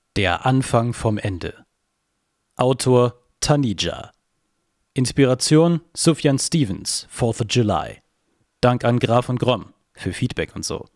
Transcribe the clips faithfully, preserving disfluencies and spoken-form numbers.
Der Anfang vom Ende. Autor Tanija. Inspiration Sufjan Stevens, fourth of July. Dank an Graf und Gromm für Feedback und so.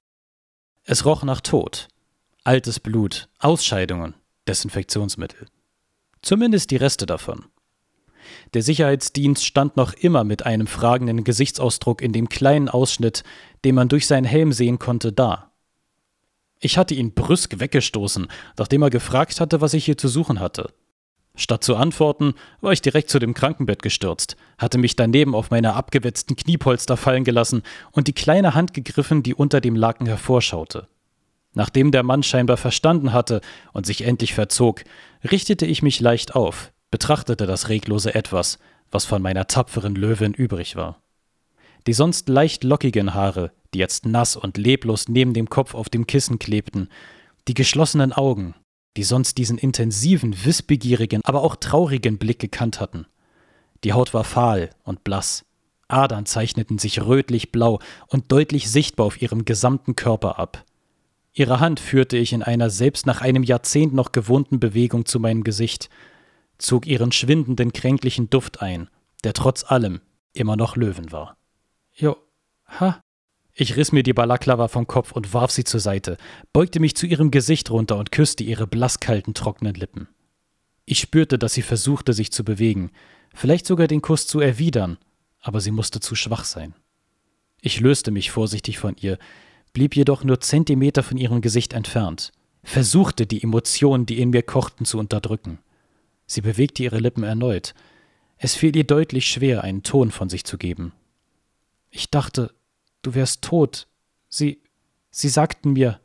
Es roch nach Tod. Altes Blut, Ausscheidungen, Desinfektionsmittel. Zumindest die Reste davon. Der Sicherheitsdienst stand noch immer mit einem fragenden Gesichtsausdruck in dem kleinen Ausschnitt, den man durch seinen Helm sehen konnte, da. Ich hatte ihn brüsk weggestoßen, nachdem er gefragt hatte, was ich hier zu suchen hatte. Statt zu antworten, war ich direkt zu dem Krankenbett gestürzt, hatte mich daneben auf meine abgewetzten Kniepolster fallen gelassen und die kleine Hand gegriffen, die unter dem Laken hervorschaute. Nachdem der Mann scheinbar verstanden hatte und sich endlich verzog, richtete ich mich leicht auf, betrachtete das reglose Etwas, was von meiner tapferen Löwin übrig war. Die sonst leicht lockigen Haare, die jetzt nass und leblos neben dem Kopf auf dem Kissen klebten, die geschlossenen Augen, die sonst diesen intensiven, wissbegierigen, aber auch traurigen Blick gekannt hatten. Die Haut war fahl und blass. Adern zeichneten sich rötlich-blau und deutlich sichtbar auf ihrem gesamten Körper ab. Ihre Hand führte ich in einer selbst nach einem Jahrzehnt noch gewohnten Bewegung zu meinem Gesicht, zog ihren schwindenden, kränklichen Duft ein, der trotz allem immer noch Löwen war. Jo, ha. Ich riss mir die Balaklava vom Kopf und warf sie zur Seite, beugte mich zu ihrem Gesicht runter und küsste ihre blasskalten, trockenen Lippen. Ich spürte, dass sie versuchte, sich zu bewegen, vielleicht sogar den Kuss zu erwidern, aber sie musste zu schwach sein. Ich löste mich vorsichtig von ihr, blieb jedoch nur Zentimeter von ihrem Gesicht entfernt, versuchte, die Emotionen, die in mir kochten, zu unterdrücken. Sie bewegte ihre Lippen erneut. Es fiel ihr deutlich schwer, einen Ton von sich zu geben. Ich dachte, du wärst tot. Sie, sie sagten mir.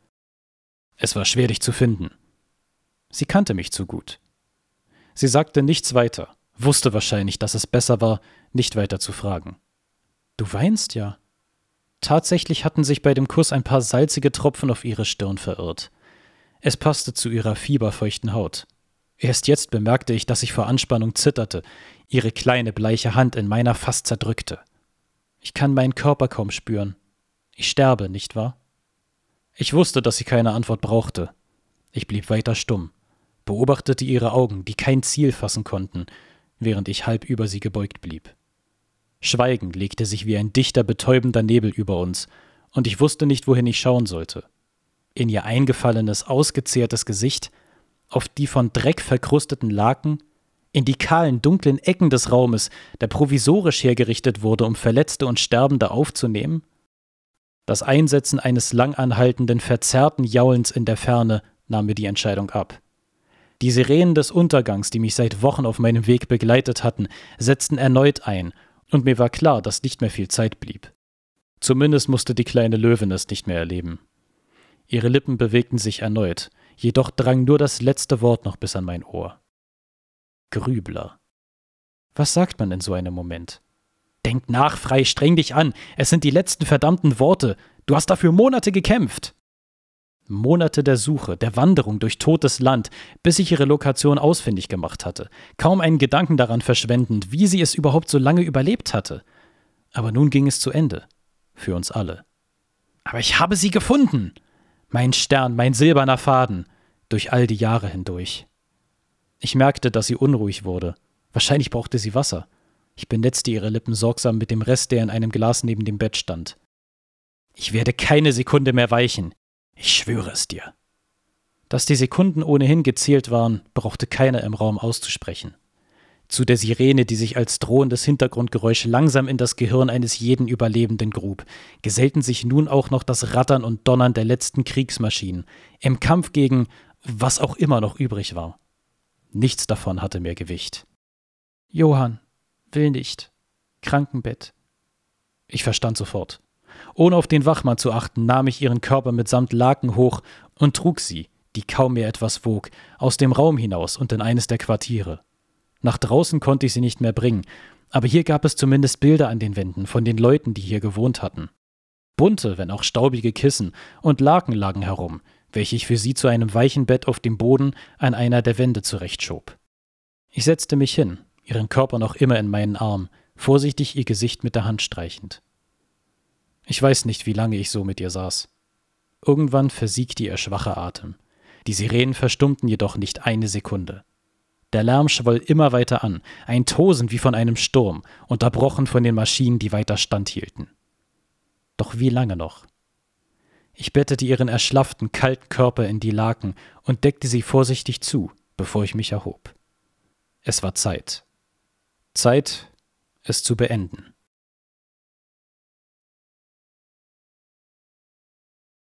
Es war schwer, dich zu finden. Sie kannte mich zu gut. Sie sagte nichts weiter, wusste wahrscheinlich, dass es besser war, nicht weiter zu fragen. Du weinst ja. Tatsächlich hatten sich bei dem Kuss ein paar salzige Tropfen auf ihre Stirn verirrt. Es passte zu ihrer fieberfeuchten Haut. Erst jetzt bemerkte ich, dass ich vor Anspannung zitterte, ihre kleine bleiche Hand in meiner fast zerdrückte. Ich kann meinen Körper kaum spüren. Ich sterbe, nicht wahr? Ich wusste, dass sie keine Antwort brauchte. Ich blieb weiter stumm, beobachtete ihre Augen, die kein Ziel fassen konnten, während ich halb über sie gebeugt blieb. Schweigen legte sich wie ein dichter, betäubender Nebel über uns, und ich wusste nicht, wohin ich schauen sollte. In ihr eingefallenes, ausgezehrtes Gesicht, auf die von Dreck verkrusteten Laken, in die kahlen, dunklen Ecken des Raumes, der provisorisch hergerichtet wurde, um Verletzte und Sterbende aufzunehmen? Das Einsetzen eines langanhaltenden, verzerrten Jaulens in der Ferne nahm mir die Entscheidung ab. Die Sirenen des Untergangs, die mich seit Wochen auf meinem Weg begleitet hatten, setzten erneut ein, und mir war klar, dass nicht mehr viel Zeit blieb. Zumindest musste die kleine Löwin es nicht mehr erleben. Ihre Lippen bewegten sich erneut, jedoch drang nur das letzte Wort noch bis an mein Ohr. Grübler. Was sagt man in so einem Moment? Denk nach, frei, streng dich an. Es sind die letzten verdammten Worte. Du hast dafür Monate gekämpft. Monate der Suche, der Wanderung durch totes Land, bis ich ihre Lokation ausfindig gemacht hatte. Kaum einen Gedanken daran verschwendend, wie sie es überhaupt so lange überlebt hatte. Aber nun ging es zu Ende. Für uns alle. Aber ich habe sie gefunden. Mein Stern, mein silberner Faden. Durch all die Jahre hindurch. Ich merkte, dass sie unruhig wurde. Wahrscheinlich brauchte sie Wasser. Ich benetzte ihre Lippen sorgsam mit dem Rest, der in einem Glas neben dem Bett stand. Ich werde keine Sekunde mehr weichen. Ich schwöre es dir. Dass die Sekunden ohnehin gezählt waren, brauchte keiner im Raum auszusprechen. Zu der Sirene, die sich als drohendes Hintergrundgeräusch langsam in das Gehirn eines jeden Überlebenden grub, gesellten sich nun auch noch das Rattern und Donnern der letzten Kriegsmaschinen, im Kampf gegen, was auch immer noch übrig war. Nichts davon hatte mehr Gewicht. Johann, will nicht. Krankenbett. Ich verstand sofort. Ohne auf den Wachmann zu achten, nahm ich ihren Körper mitsamt Laken hoch und trug sie, die kaum mehr etwas wog, aus dem Raum hinaus und in eines der Quartiere. Nach draußen konnte ich sie nicht mehr bringen, aber hier gab es zumindest Bilder an den Wänden von den Leuten, die hier gewohnt hatten. Bunte, wenn auch staubige Kissen und Laken lagen herum, welche ich für sie zu einem weichen Bett auf dem Boden an einer der Wände zurechtschob. Ich setzte mich hin, ihren Körper noch immer in meinen Arm, vorsichtig ihr Gesicht mit der Hand streichend. Ich weiß nicht, wie lange ich so mit ihr saß. Irgendwann versiegte ihr schwacher Atem. Die Sirenen verstummten jedoch nicht eine Sekunde. Der Lärm schwoll immer weiter an, ein Tosen wie von einem Sturm, unterbrochen von den Maschinen, die weiter standhielten. Doch wie lange noch? Ich bettete ihren erschlafften, kalten Körper in die Laken und deckte sie vorsichtig zu, bevor ich mich erhob. Es war Zeit. Zeit, es zu beenden.